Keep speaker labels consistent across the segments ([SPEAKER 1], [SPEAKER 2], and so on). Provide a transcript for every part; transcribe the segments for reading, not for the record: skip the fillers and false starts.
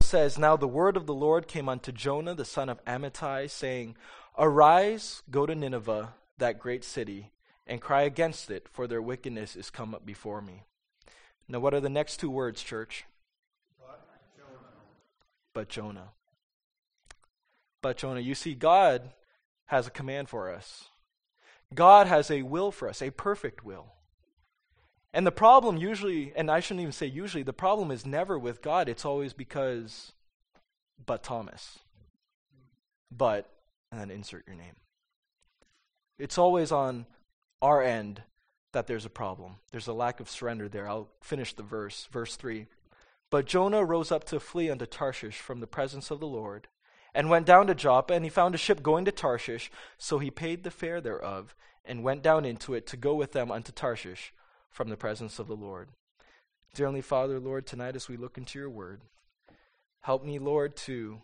[SPEAKER 1] says, "Now the word of the Lord came unto Jonah, the son of Amittai, saying, Arise, go to Nineveh, that great city, and cry against it, for their wickedness is come up before me." Now what are the next two words, church? But Jonah. But Jonah. You see, God has a command for us. God has a will for us, a perfect will. And the problem usually, and I shouldn't even say usually, the problem is never with God. It's always because, but Thomas. But, and then insert your name. It's always on our end that there's a problem. There's a lack of surrender there. I'll finish the verse. Verse 3. "But Jonah rose up to flee unto Tarshish from the presence of the Lord, and went down to Joppa, and he found a ship going to Tarshish. So he paid the fare thereof, and went down into it to go with them unto Tarshish from the presence of the Lord." Dear Heavenly Father, Lord, tonight as we look into your word, help me, Lord, to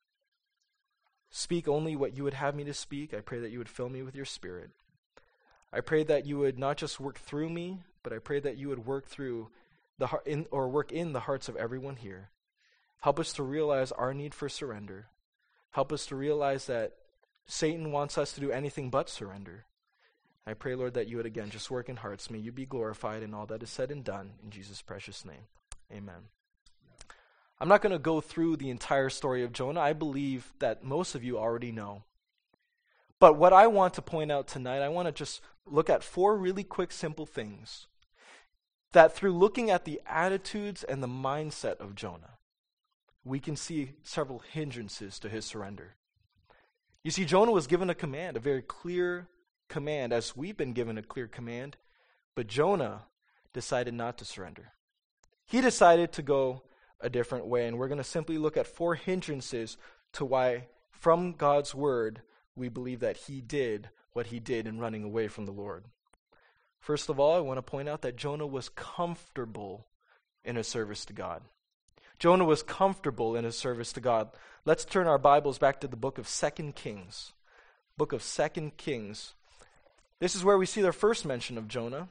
[SPEAKER 1] speak only what you would have me to speak. I pray that you would fill me with your Spirit. I pray that you would not just work through me, but I pray that you would work through work in the hearts of everyone here. Help us to realize our need for surrender. Help us to realize that Satan wants us to do anything but surrender. I pray, Lord, that you would again just work in hearts. May you be glorified in all that is said and done. In Jesus' precious name, amen. I'm not going to go through the entire story of Jonah. I believe that most of you already know. But what I want to point out tonight, I want to just look at 4 really quick, simple things that through looking at the attitudes and the mindset of Jonah, we can see several hindrances to his surrender. You see, Jonah was given a command, a very clear command, as we've been given a clear command, but Jonah decided not to surrender. He decided to go a different way, and we're going to simply look at 4 hindrances to why, from God's word, we believe that he did what he did in running away from the Lord. First of all, I want to point out that Jonah was comfortable in his service to God. Jonah was comfortable in his service to God. Let's turn our Bibles back to the book of 2 Kings. Book of 2 Kings. This is where we see the first mention of Jonah.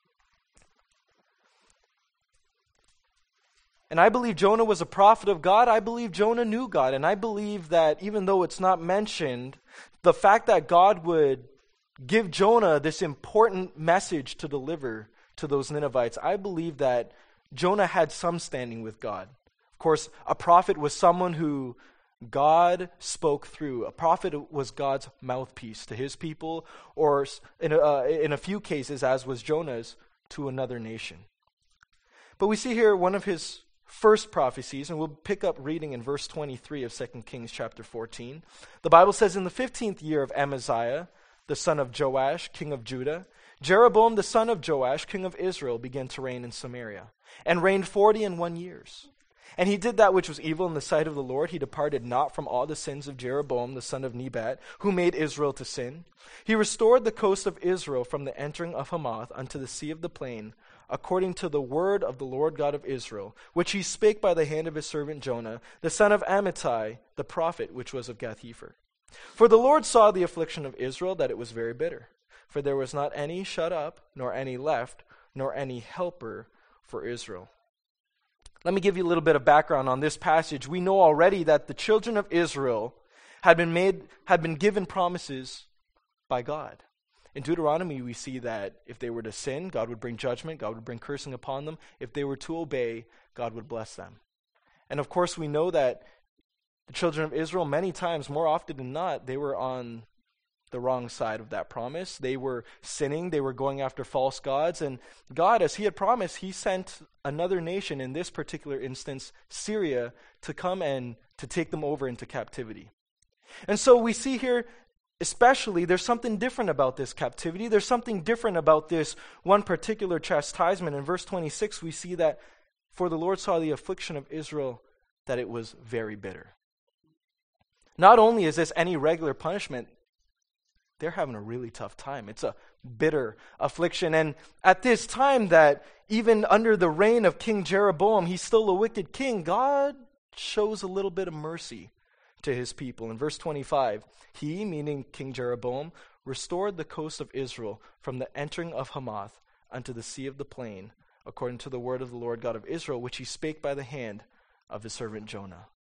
[SPEAKER 1] And I believe Jonah was a prophet of God. I believe Jonah knew God. And I believe that even though it's not mentioned, the fact that God would give Jonah this important message to deliver to those Ninevites, I believe that Jonah had some standing with God. Of course, a prophet was someone who God spoke through. A prophet was God's mouthpiece to his people, or in a few cases, as was Jonah's, to another nation. But we see here one of his first prophecies, and we'll pick up reading in verse 23 of 2 Kings chapter 14. The Bible says, "In the 15th year of Amaziah, the son of Joash, king of Judah, Jeroboam the son of Joash, king of Israel, began to reign in Samaria, and reigned 41 years. And he did that which was evil in the sight of the Lord. He departed not from all the sins of Jeroboam the son of Nebat, who made Israel to sin. He restored the coast of Israel from the entering of Hamath unto the sea of the plain, according to the word of the Lord God of Israel, which he spake by the hand of his servant Jonah, the son of Amittai, the prophet, which was of Gath-hepher. For the Lord saw the affliction of Israel, that it was very bitter. For there was not any shut up, nor any left, nor any helper for Israel." Let me give you a little bit of background on this passage. We know already that the children of Israel had been given promises by God. In Deuteronomy, we see that if they were to sin, God would bring judgment, God would bring cursing upon them. If they were to obey, God would bless them. And of course, we know that the children of Israel, many times, more often than not, they were on the wrong side of that promise. They were sinning, they were going after false gods, and God, as he had promised, he sent another nation, in this particular instance, Syria, to come and to take them over into captivity. And so we see here, especially, there's something different about this captivity. There's something different about this one particular chastisement. In verse 26, we see that, "For the Lord saw the affliction of Israel, that it was very bitter." Not only is this any regular punishment, they're having a really tough time. It's a bitter affliction. And at this time that even under the reign of King Jeroboam, he's still a wicked king, God shows a little bit of mercy to his people. In verse 25, he, meaning King Jeroboam, restored the coast of Israel from the entering of Hamath unto the sea of the plain, according to the word of the Lord God of Israel, which he spake by the hand of his servant Jonah.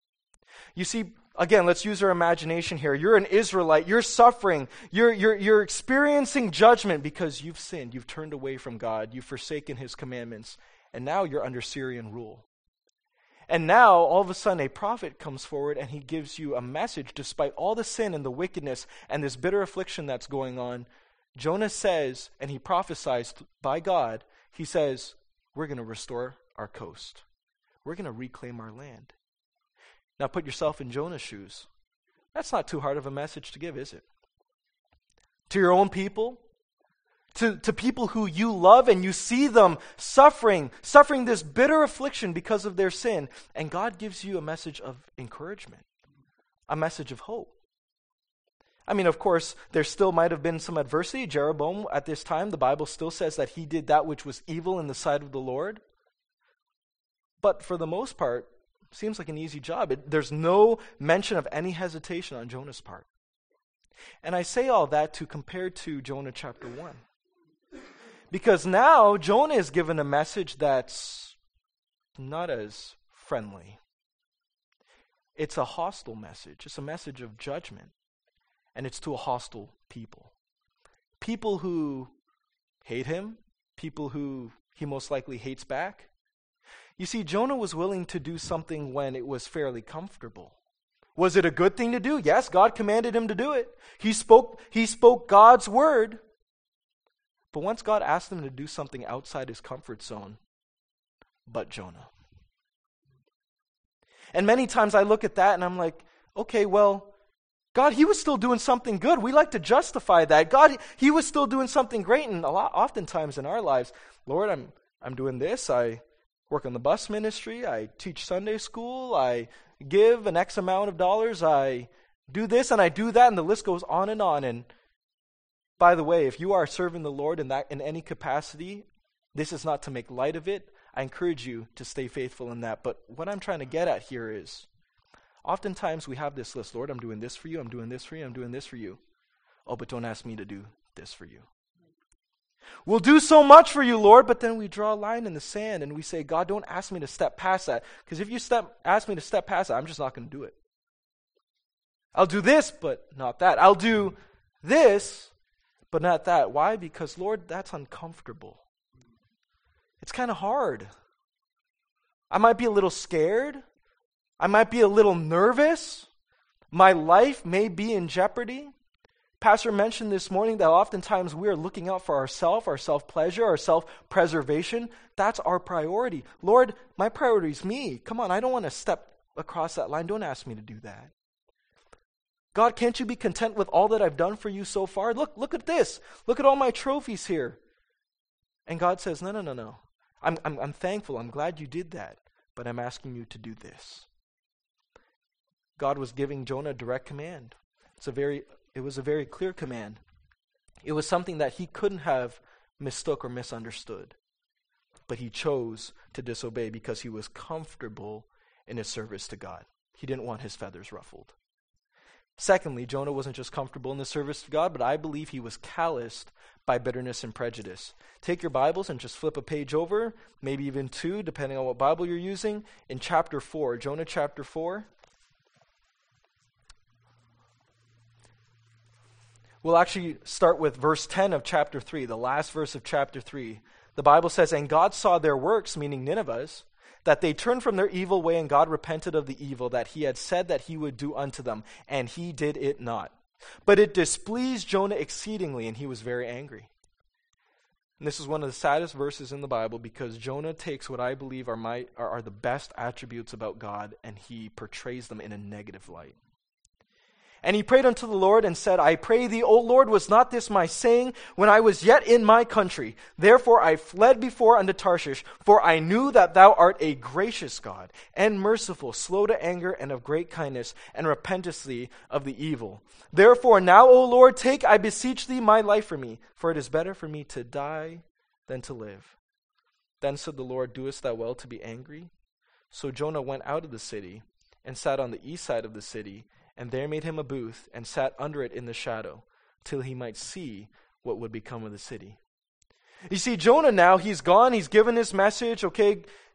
[SPEAKER 1] You see, again, let's use our imagination here. You're an Israelite. You're suffering. You're experiencing judgment because you've sinned. You've turned away from God. You've forsaken his commandments. And now you're under Syrian rule. And now, all of a sudden, a prophet comes forward and he gives you a message despite all the sin and the wickedness and this bitter affliction that's going on. Jonah says, and he prophesies by God, he says, we're going to restore our coast. We're going to reclaim our land. Now put yourself in Jonah's shoes. That's not too hard of a message to give, is it? To your own people? To people who you love and you see them suffering this bitter affliction because of their sin. And God gives you a message of encouragement, a message of hope. I mean, of course, there still might have been some adversity. Jeroboam, at this time, the Bible still says that he did that which was evil in the sight of the Lord. But for the most part, seems like an easy job. There's no mention of any hesitation on Jonah's part. And I say all that to compare to Jonah chapter 1. Because now Jonah is given a message that's not as friendly. It's a hostile message. It's a message of judgment. And it's to a hostile people. People who hate him. People who he most likely hates back. You see, Jonah was willing to do something when it was fairly comfortable. Was it a good thing to do? Yes, God commanded him to do it. He spoke God's word. But once God asked him to do something outside his comfort zone, but Jonah. And many times I look at that and I'm like, okay, well, God, he was still doing something good. We like to justify that. God, he was still doing something great. And oftentimes in our lives, Lord, I'm doing this. I work on the bus ministry. I teach Sunday school. I give an X amount of dollars. I do this and I do that. And the list goes on. And by the way, if you are serving the Lord in any capacity, this is not to make light of it. I encourage you to stay faithful in that. But what I'm trying to get at here is, oftentimes we have this list. Lord, I'm doing this for you. I'm doing this for you. I'm doing this for you. Oh, but don't ask me to do this for you. We'll do so much for you, Lord, but then we draw a line in the sand and we say, God, don't ask me to step past that. Because if you ask me to step past that, I'm just not going to do it. I'll do this, but not that. I'll do this, but not that. Why? Because, Lord, that's uncomfortable. It's kind of hard. I might be a little scared. I might be a little nervous. My life may be in jeopardy. Pastor mentioned this morning that oftentimes we are looking out for ourselves, our self-pleasure, our self-preservation. That's our priority. Lord, my priority is me. Come on, I don't want to step across that line. Don't ask me to do that. God, can't you be content with all that I've done for you so far? Look at this. Look at all my trophies here. And God says, no. I'm thankful. I'm glad you did that. But I'm asking you to do this. God was giving Jonah a direct command. It was a very clear command. It was something that he couldn't have mistook or misunderstood. But he chose to disobey because he was comfortable in his service to God. He didn't want his feathers ruffled. Secondly, Jonah wasn't just comfortable in the service to God, but I believe he was calloused by bitterness and prejudice. Take your Bibles and just flip a page over, maybe even two, depending on what Bible you're using, in chapter 4, Jonah chapter 4. We'll actually start with verse 10 of chapter 3, the last verse of chapter 3. The Bible says, and God saw their works, meaning Nineveh's, that they turned from their evil way, and God repented of the evil that he had said that he would do unto them, and he did it not. But it displeased Jonah exceedingly, and he was very angry. And this is one of the saddest verses in the Bible, because Jonah takes what I believe are the best attributes about God, and he portrays them in a negative light. And he prayed unto the Lord and said, I pray thee, O Lord, was not this my saying when I was yet in my country? Therefore I fled before unto Tarshish, for I knew that thou art a gracious God, and merciful, slow to anger, and of great kindness, and repentest thee of the evil. Therefore now, O Lord, take, I beseech thee, my life from me, for it is better for me to die than to live. Then said the Lord, doest thou well to be angry? So Jonah went out of the city, and sat on the east side of the city, and there made him a booth, and sat under it in the shadow, till he might see what would become of the city. You see, Jonah now, he's gone, he's given his message, okay,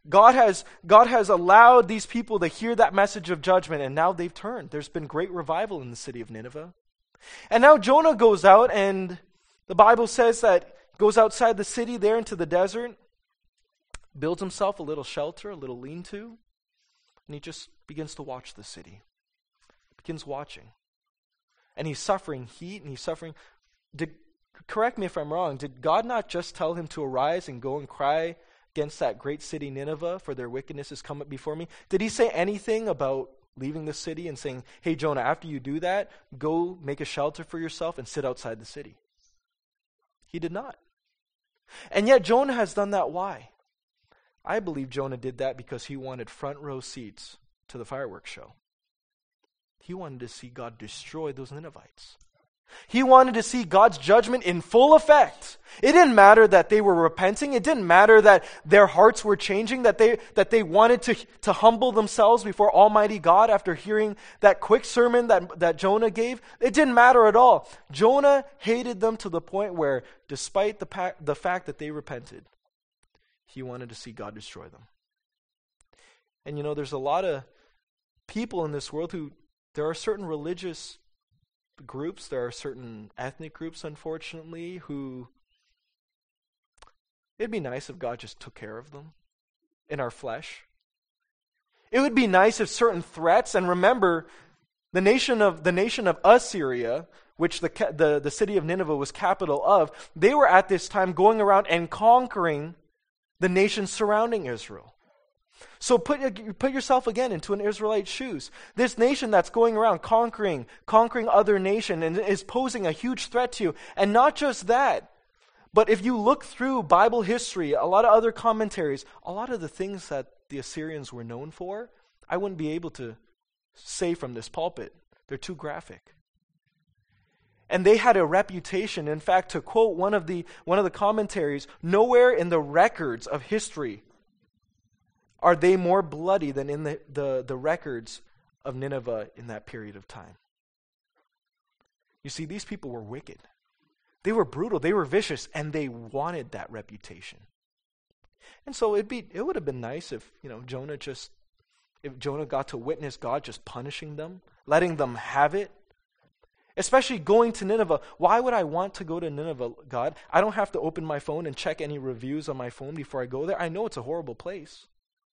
[SPEAKER 1] God has allowed these people to hear that message of judgment, and now they've turned. There's been great revival in the city of Nineveh. And now Jonah goes out, and the Bible says that he goes outside the city there into the desert, builds himself a little shelter, a little lean-to, and he just begins to watch the city. Begins watching. And he's suffering heat, and he's suffering... Correct me if I'm wrong, did God not just tell him to arise and go and cry against that great city Nineveh, for their wickedness has come up before me? Did he say anything about leaving the city and saying, hey Jonah, after you do that, go make a shelter for yourself and sit outside the city? He did not. And yet Jonah has done that. Why? I believe Jonah did that because he wanted front row seats to the fireworks show. He wanted to see God destroy those Ninevites. He wanted to see God's judgment in full effect. It didn't matter that they were repenting. It didn't matter that their hearts were changing, that they wanted to humble themselves before Almighty God after hearing that quick sermon that Jonah gave. It didn't matter at all. Jonah hated them to the point where, despite the fact that they repented, he wanted to see God destroy them. And there's a lot of people in this world there are certain religious groups, there are certain ethnic groups, unfortunately, who it'd be nice if God just took care of them in our flesh. It would be nice if certain threats, and remember, the nation of Assyria, which the city of Nineveh was capital of, they were at this time going around and conquering the nations surrounding Israel. So put yourself again into an Israelite's shoes. This nation that's going around conquering other nations and is posing a huge threat to you. And not just that, but if you look through Bible history, a lot of other commentaries, a lot of the things that the Assyrians were known for, I wouldn't be able to say from this pulpit. They're too graphic. And they had a reputation. In fact, to quote one of the commentaries, nowhere in the records of history are they more bloody than in the records of Nineveh in that period of time. You see, these people were wicked. They were brutal, they were vicious, and they wanted that reputation. And so it would have been nice if Jonah got to witness God just punishing them, letting them have it. Especially going to Nineveh. Why would I want to go to Nineveh, God? I don't have to open my phone and check any reviews on my phone before I go there. I know it's a horrible place.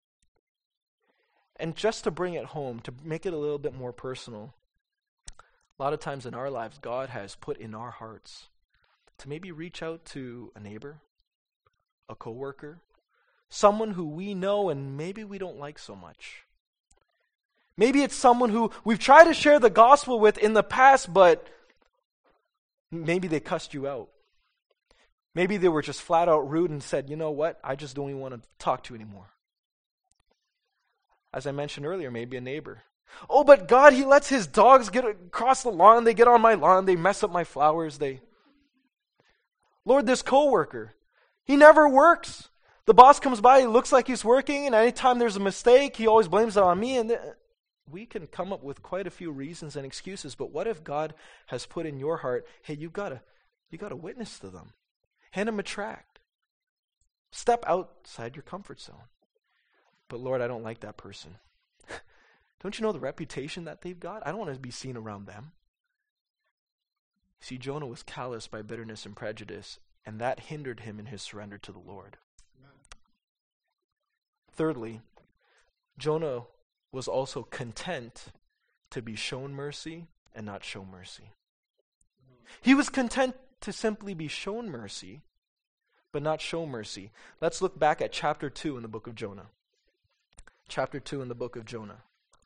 [SPEAKER 1] And just to bring it home, to make it a little bit more personal, a lot of times in our lives, God has put in our hearts to maybe reach out to a neighbor, a coworker, someone who we know and maybe we don't like so much. Maybe it's someone who we've tried to share the gospel with in the past, but maybe they cussed you out. Maybe they were just flat out rude and said, you know what, I just don't even want to talk to you anymore. As I mentioned earlier, maybe a neighbor. Oh, but God, He lets His dogs get across the lawn. They get on my lawn. They mess up my flowers. Lord, this coworker, he never works. The boss comes by, he looks like he's working, and anytime there's a mistake, he always blames it on me. And we can come up with quite a few reasons and excuses, but what if God has put in your heart, hey, you got to witness to them. Hand them a tract. Step outside your comfort zone. But Lord, I don't like that person. Don't you know the reputation that they've got? I don't want to be seen around them. See, Jonah was calloused by bitterness and prejudice, and that hindered him in his surrender to the Lord. Amen. Thirdly, Jonah was also content to be shown mercy and not show mercy. He was content to simply be shown mercy, but not show mercy. Let's look back at chapter 2 in the book of Jonah. Chapter 2 in the book of Jonah.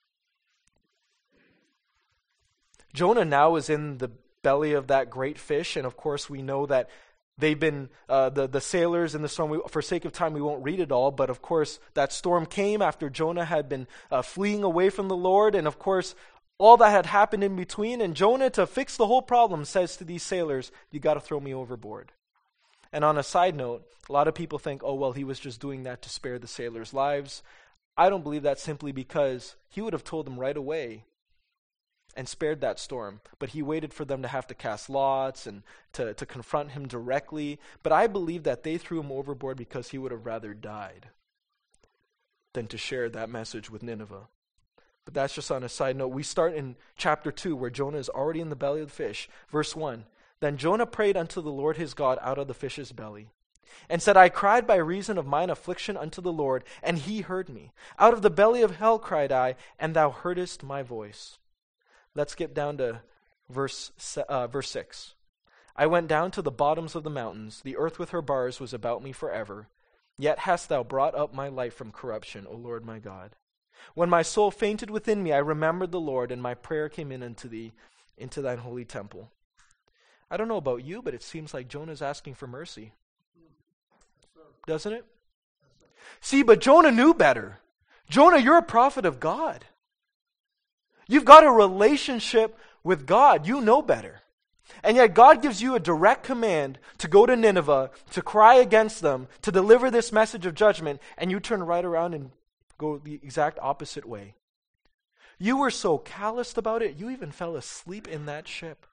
[SPEAKER 1] Jonah now is in the belly of that great fish, and of course we know that they've been, the sailors in the storm, for sake of time we won't read it all, but of course that storm came after Jonah had been fleeing away from the Lord, and of course all that had happened in between, and Jonah, to fix the whole problem, says to these sailors, you got to throw me overboard. And on a side note, a lot of people think, oh well, he was just doing that to spare the sailors' lives. I don't believe that, simply because he would have told them right away and spared that storm. But he waited for them to have to cast lots and to confront him directly. But I believe that they threw him overboard because he would have rather died than to share that message with Nineveh. But that's just on a side note. We start in chapter 2 where Jonah is already in the belly of the fish. Verse 1, Then Jonah prayed unto the Lord his God out of the fish's belly, and said, I cried by reason of mine affliction unto the Lord, and he heard me. Out of the belly of hell cried I, and thou heardest my voice. Let's get down to verse 6. I went down to the bottoms of the mountains. The earth with her bars was about me forever. Yet hast thou brought up my life from corruption, O Lord my God. When my soul fainted within me, I remembered the Lord, and my prayer came in unto thee, into thine holy temple. I don't know about you, but it seems like Jonah's asking for mercy. Doesn't it? See, but Jonah knew better. Jonah, you're a prophet of God. You've got a relationship with God. You know better. And yet God gives you a direct command to go to Nineveh, to cry against them, to deliver this message of judgment, and you turn right around and go the exact opposite way. You were so calloused about it, you even fell asleep in that ship.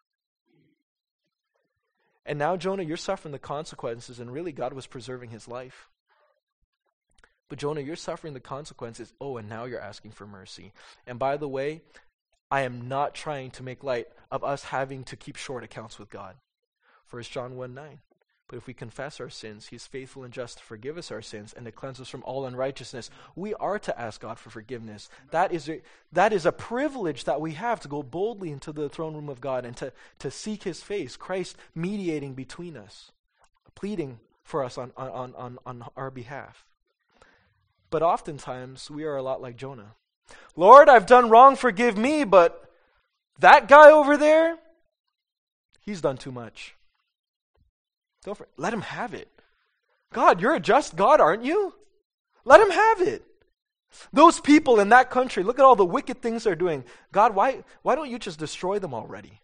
[SPEAKER 1] And now, Jonah, you're suffering the consequences, and really God was preserving his life. But Jonah, you're suffering the consequences. Oh, and now you're asking for mercy. And by the way, I am not trying to make light of us having to keep short accounts with God. 1 John 1:9. But if we confess our sins, he is faithful and just to forgive us our sins and to cleanse us from all unrighteousness. We are to ask God for forgiveness. That is a privilege that we have, to go boldly into the throne room of God and to seek his face, Christ mediating between us, pleading for us on our behalf. But oftentimes, we are a lot like Jonah. Lord, I've done wrong, forgive me, but that guy over there, he's done too much. Let him have it. God, you're a just God, aren't you? Let him have it. Those people in that country, look at all the wicked things they're doing. God, why don't you just destroy them already?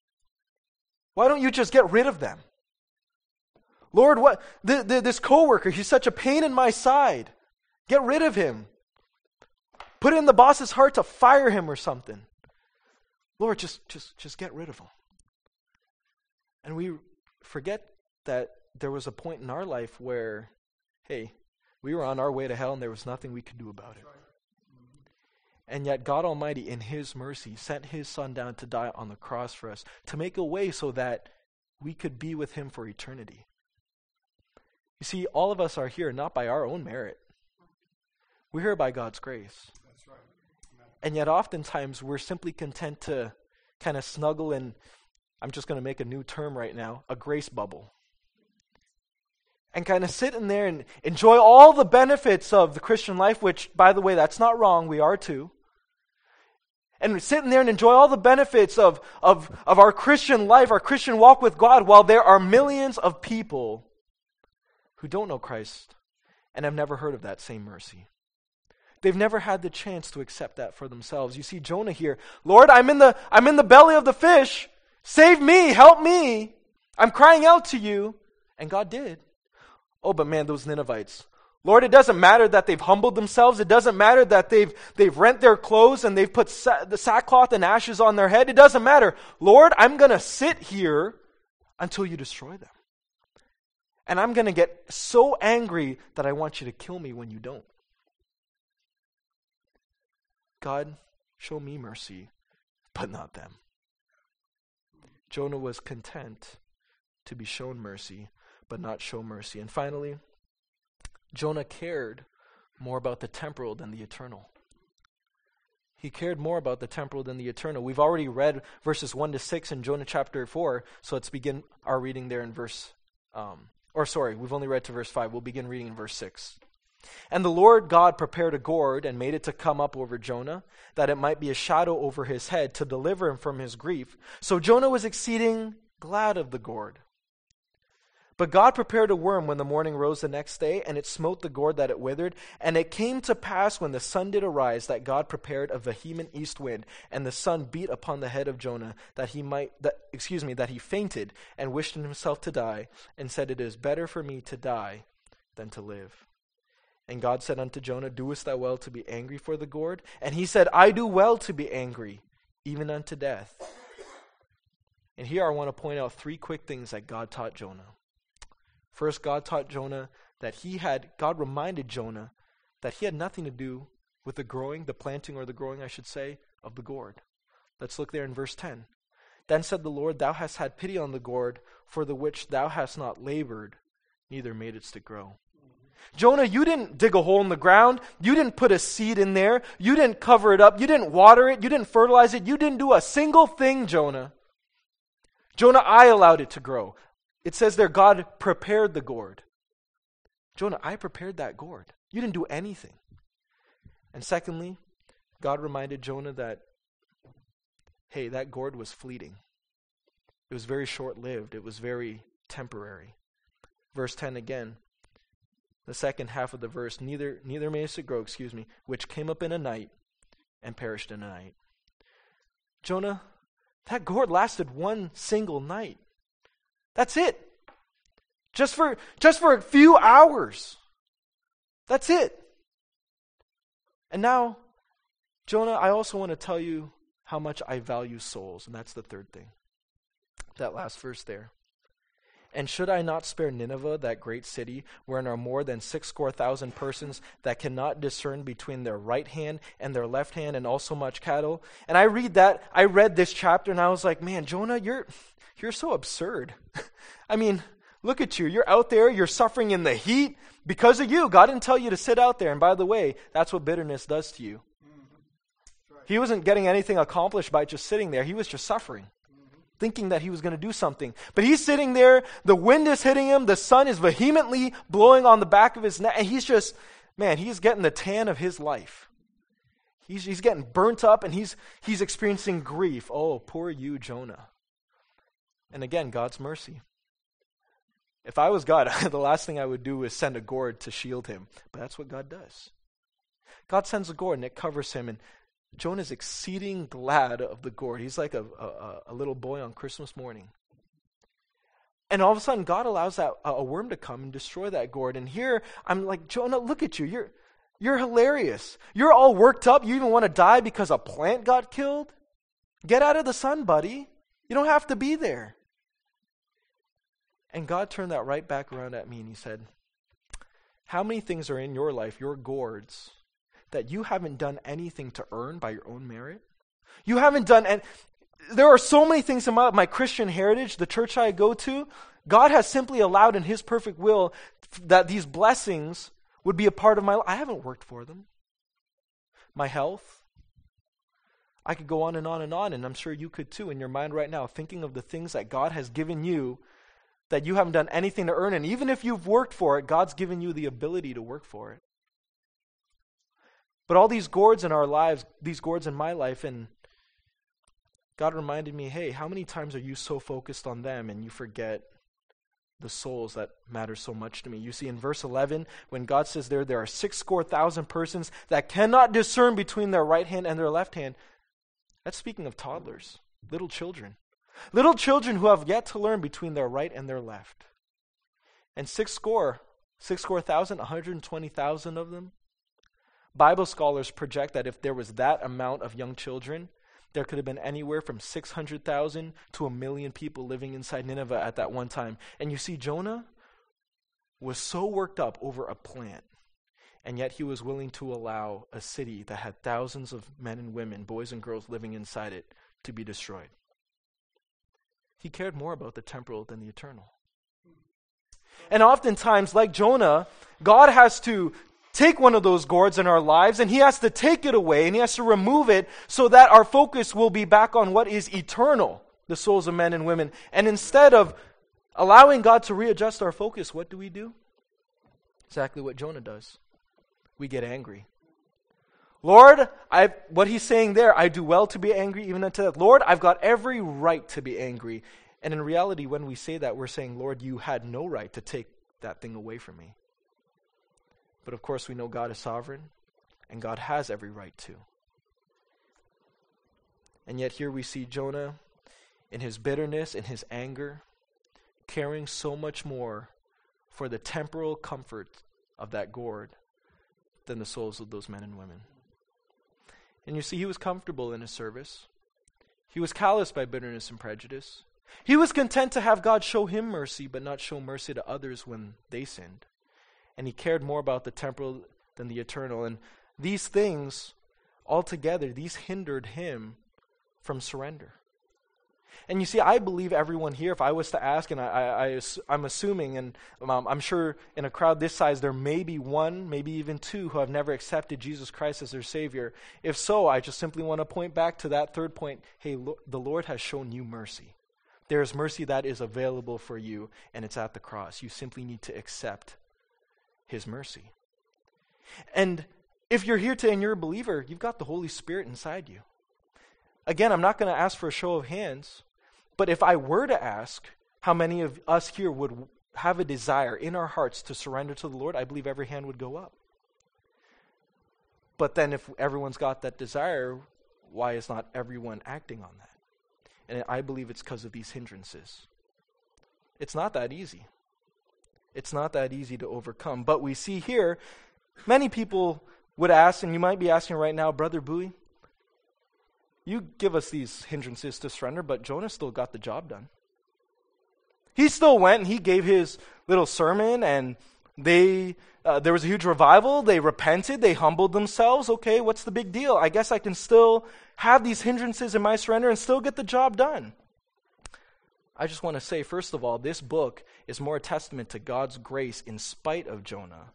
[SPEAKER 1] Why don't you just get rid of them? Lord, this coworker, he's such a pain in my side. Get rid of him. Put it in the boss's heart to fire him or something. Lord, just get rid of him. And we forget that there was a point in our life where, hey, we were on our way to hell and there was nothing we could do about it. And yet God Almighty, in his mercy, sent his Son down to die on the cross for us, to make a way so that we could be with him for eternity. You see, all of us are here not by our own merit. We're here by God's grace.
[SPEAKER 2] That's right.
[SPEAKER 1] And yet oftentimes we're simply content to kind of snuggle in, I'm just going to make a new term right now, a grace bubble. And kind of sit in there and enjoy all the benefits of the Christian life, which, by the way, that's not wrong, we are too. And sit in there and enjoy all the benefits of our Christian life, our Christian walk with God, while there are millions of people who don't know Christ and have never heard of that same mercy. They've never had the chance to accept that for themselves. You see Jonah here, Lord, I'm in the belly of the fish. Save me, help me. I'm crying out to you. And God did. Oh, but man, those Ninevites. Lord, it doesn't matter that they've humbled themselves. It doesn't matter that they've rent their clothes and they've put the sackcloth and ashes on their head. It doesn't matter. Lord, I'm going to sit here until you destroy them. And I'm going to get so angry that I want you to kill me when you don't. God, show me mercy, but not them. Jonah was content to be shown mercy, but not show mercy. And finally, Jonah cared more about the temporal than the eternal. He cared more about the temporal than the eternal. We've already read verses 1-6 in Jonah chapter 4, so let's begin our reading there in we've only read to verse 5. We'll begin reading in verse 6. And the Lord God prepared a gourd and made it to come up over Jonah, that it might be a shadow over his head to deliver him from his grief. So Jonah was exceeding glad of the gourd. But God prepared a worm when the morning rose the next day, and it smote the gourd that it withered. And it came to pass when the sun did arise that God prepared a vehement east wind, and the sun beat upon the head of Jonah, that he fainted and wished in himself to die, and said, It is better for me to die than to live. And God said unto Jonah, Doest thou well to be angry for the gourd? And he said, I do well to be angry, even unto death. And here I want to point out 3 quick things that God taught Jonah. First, God taught Jonah that God reminded Jonah that he had nothing to do with the planting or the growing, I should say, of the gourd. Let's look there in verse 10. Then said the Lord, thou hast had pity on the gourd, for the which thou hast not labored, neither madest it grow. Jonah, you didn't dig a hole in the ground. You didn't put a seed in there. You didn't cover it up. You didn't water it. You didn't fertilize it. You didn't do a single thing, Jonah. Jonah, I allowed it to grow. It says there, God prepared the gourd. Jonah, I prepared that gourd. You didn't do anything. And secondly, God reminded Jonah that, hey, that gourd was fleeting. It was very short-lived. It was very temporary. Verse 10 again, the second half of the verse, neither mayest it grow, which came up in a night and perished in a night. Jonah, that gourd lasted one single night. That's it. Just for a few hours. That's it. And now, Jonah, I also want to tell you how much I value souls, and that's the third thing. That last verse there. And should I not spare Nineveh, that great city, wherein are more than 60,000 persons that cannot discern between their right hand and their left hand, and also much cattle? And I read this chapter, and I was like, man, Jonah, you're so absurd. I mean, look at you. You're out there. You're suffering in the heat because of you. God didn't tell you to sit out there. And by the way, that's what bitterness does to you. He wasn't getting anything accomplished by just sitting there. He was just suffering, thinking that he was going to do something. But he's sitting there. The wind is hitting him. The sun is vehemently blowing on the back of his neck. And he's getting the tan of his life. He's getting burnt up, and he's experiencing grief. Oh, poor you, Jonah. And again, God's mercy. If I was God, the last thing I would do is send a gourd to shield him. But that's what God does. God sends a gourd, and it covers him. And Jonah's exceeding glad of the gourd. He's like a little boy on Christmas morning. And all of a sudden, God allows a worm to come and destroy that gourd. And here, I'm like, Jonah, look at you. You're hilarious. You're all worked up. You even want to die because a plant got killed? Get out of the sun, buddy. You don't have to be there. And God turned that right back around at me, and he said, how many things are in your life, your gourds, that you haven't done anything to earn by your own merit? You haven't done, and there are so many things in my Christian heritage, the church I go to, God has simply allowed in his perfect will that these blessings would be a part of my life. I haven't worked for them. My health. I could go on, and I'm sure you could too in your mind right now, thinking of the things that God has given you that you haven't done anything to earn. And even if you've worked for it, God's given you the ability to work for it. But all these gourds in our lives, these gourds in my life, and God reminded me, hey, how many times are you so focused on them and you forget the souls that matter so much to me? You see in verse 11, when God says there are 60,000 persons that cannot discern between their right hand and their left hand, that's speaking of toddlers, little children. Little children who have yet to learn between their right and their left. And 60,000, 120,000 of them. Bible scholars project that if there was that amount of young children, there could have been anywhere from 600,000 to 1 million people living inside Nineveh at that one time. And you see, Jonah was so worked up over a plant, and yet he was willing to allow a city that had thousands of men and women, boys and girls living inside it, to be destroyed. He cared more about the temporal than the eternal. And oftentimes, like Jonah, God has to take one of those gourds in our lives, and he has to take it away, and he has to remove it so that our focus will be back on what is eternal, the souls of men and women. And instead of allowing God to readjust our focus, what do? Exactly what Jonah does. We get angry. Lord, what he's saying there, I do well to be angry even unto death. Lord, I've got every right to be angry. And in reality, when we say that, we're saying, Lord, you had no right to take that thing away from me. But of course, we know God is sovereign, and God has every right to. And yet here we see Jonah in his bitterness, in his anger, caring so much more for the temporal comfort of that gourd than the souls of those men and women. And you see, he was comfortable in his service. He was calloused by bitterness and prejudice. He was content to have God show him mercy, but not show mercy to others when they sinned. And he cared more about the temporal than the eternal. And these things altogether, these hindered him from surrender. And you see, I believe everyone here, if I was to ask, and I'm assuming, and I'm sure in a crowd this size, there may be one, maybe even two who have never accepted Jesus Christ as their Savior. If so, I just simply want to point back to that third point. Hey, the Lord has shown you mercy. There is mercy that is available for you, and it's at the cross. You simply need to accept His mercy. And if you're here today and you're a believer, you've got the Holy Spirit inside you. Again, I'm not going to ask for a show of hands, but if I were to ask how many of us here would have a desire in our hearts to surrender to the Lord, I believe every hand would go up. But then if everyone's got that desire, why is not everyone acting on that? And I believe it's because of these hindrances. It's not that easy. It's not that easy to overcome. But we see here, many people would ask, and you might be asking right now, Brother Bowie, you give us these hindrances to surrender, but Jonah still got the job done. He still went and he gave his little sermon, and there was a huge revival. They repented. They humbled themselves. Okay, what's the big deal? I guess I can still have these hindrances in my surrender and still get the job done. I just want to say, first of all, this book is more a testament to God's grace in spite of Jonah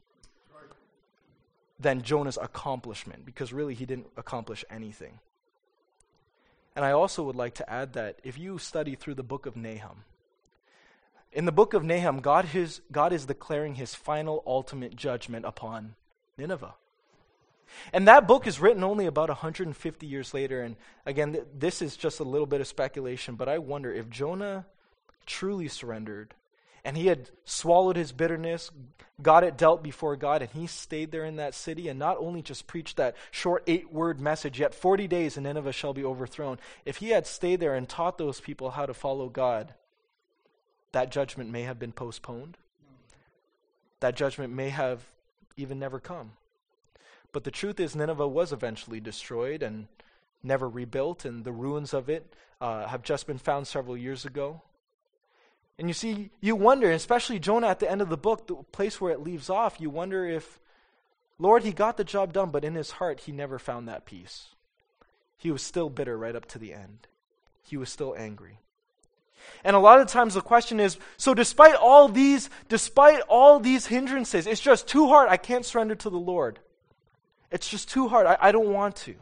[SPEAKER 1] than Jonah's accomplishment, because really he didn't accomplish anything. And I also would like to add that if you study through the book of Nahum, in the book of Nahum, God is declaring his final ultimate judgment upon Nineveh. And that book is written only about 150 years later. And again, this is just a little bit of speculation, but I wonder if Jonah truly surrendered and he had swallowed his bitterness, got it dealt before God, and he stayed there in that city and not only just preached that short 8-word message, yet 40 days and Nineveh shall be overthrown. If he had stayed there and taught those people how to follow God, that judgment may have been postponed. That judgment may have even never come. But the truth is, Nineveh was eventually destroyed and never rebuilt, and the ruins of it have just been found several years ago. And you see, you wonder, especially Jonah at the end of the book, the place where it leaves off, you wonder if, Lord, he got the job done, but in his heart, he never found that peace. He was still bitter right up to the end. He was still angry. And a lot of times the question is, so despite all these hindrances, it's just too hard. I can't surrender to the Lord. It's just too hard. I don't want to.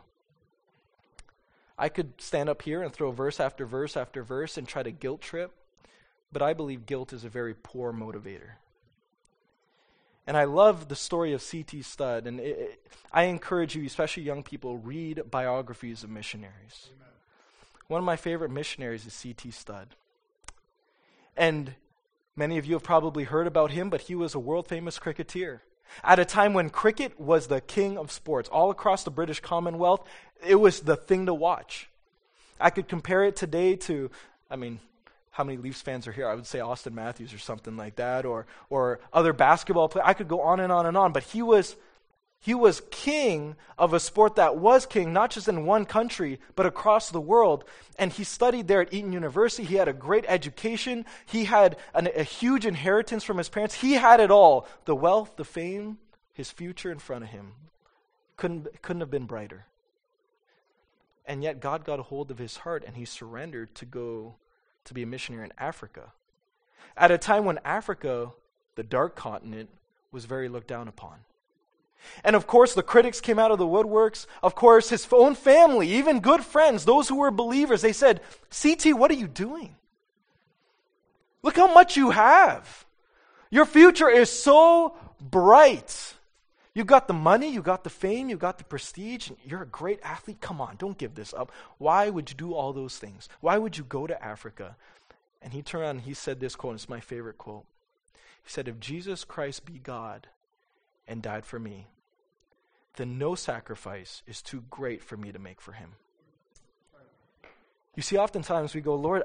[SPEAKER 1] I could stand up here and throw verse after verse after verse and try to guilt trip, but I believe guilt is a very poor motivator. And I love the story of C.T. Studd, and I encourage you, especially young people, read biographies of missionaries. Amen. One of my favorite missionaries is C.T. Studd. And many of you have probably heard about him, but he was a world-famous cricketer. At a time when cricket was the king of sports, all across the British Commonwealth, it was the thing to watch. I could compare it today to, how many Leafs fans are here? I would say Austin Matthews or something like that, or other basketball players. I could go on and on and on, but he was king of a sport that was king, not just in one country, but across the world. And he studied there at Eton University. He had a great education. He had a huge inheritance from his parents. He had it all. The wealth, the fame, his future in front of him. Couldn't have been brighter. And yet God got a hold of his heart and he surrendered to go to be a missionary in Africa. At a time when Africa, the dark continent, was very looked down upon. And of course, the critics came out of the woodworks. Of course, his own family, even good friends, those who were believers, they said, C.T., what are you doing? Look how much you have. Your future is so bright. You got the money, you got the fame, you got the prestige, and you're a great athlete. Come on, don't give this up. Why would you do all those things? Why would you go to Africa? And he turned around and he said this quote, it's my favorite quote. He said, if Jesus Christ be God and died for me, then no sacrifice is too great for me to make for him. You see, oftentimes we go, Lord,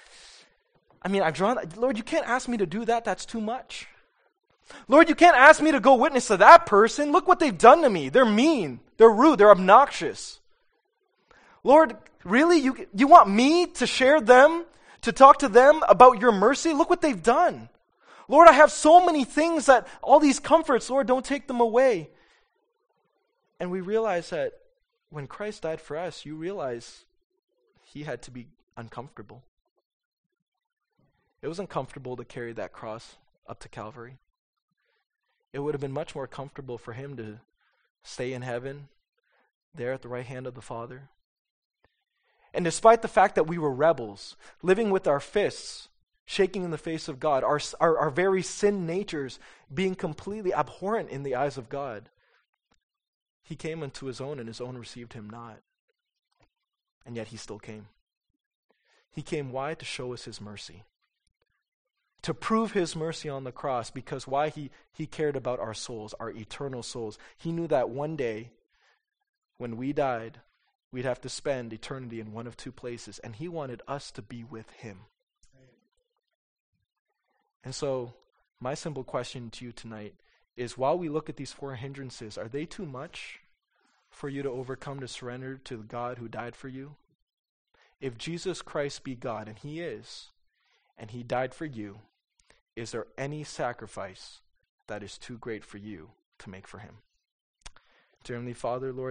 [SPEAKER 1] Lord, you can't ask me to do that. That's too much. Lord, you can't ask me to go witness to that person. Look what they've done to me. They're mean. They're rude. They're obnoxious. Lord, really? You want me to share them, to talk to them about your mercy? Look what they've done. Lord, I have so many things all these comforts, Lord, don't take them away. And we realize that when Christ died for us, you realize he had to be uncomfortable. It was uncomfortable to carry that cross up to Calvary. It would have been much more comfortable for him to stay in heaven, there at the right hand of the Father. And despite the fact that we were rebels, living with our fists shaking in the face of God, our very sin natures being completely abhorrent in the eyes of God, he came unto his own, and his own received him not. And yet he still came. He came, why? To show us his mercy. To prove his mercy on the cross, because why? He cared about our souls, our eternal souls. He knew that one day, when we died, we'd have to spend eternity in one of two places, and he wanted us to be with him. And so, my simple question to you tonight is, while we look at these four hindrances, are they too much for you to overcome, to surrender to the God who died for you? If Jesus Christ be God, and he is, and he died for you, is there any sacrifice that is too great for you to make for him? Dear Heavenly Father, Lord,